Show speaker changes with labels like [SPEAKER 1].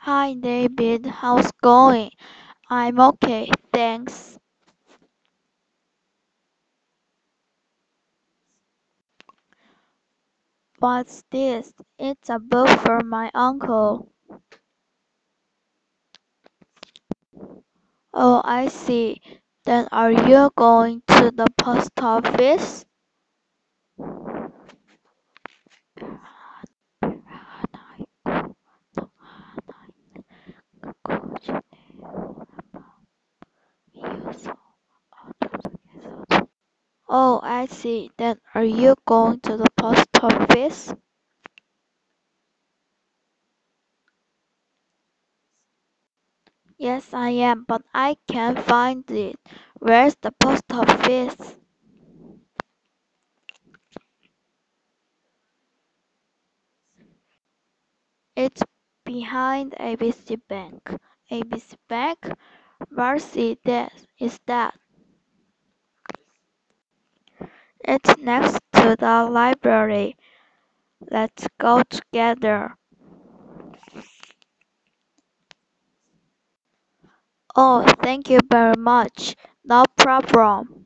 [SPEAKER 1] Hi David, how's going? I'm okay, thanks. What's this? It's a book for my uncle. Oh, I see. Then are you going to the post office? Oh, I see. Then are you going to the post office? Yes, I am, but I can't find it. Where's the post office? It's behind ABC Bank. ABC Bank? Where's that? Is that? It's next to the library. Let's go together. Oh, thank you very much. No problem.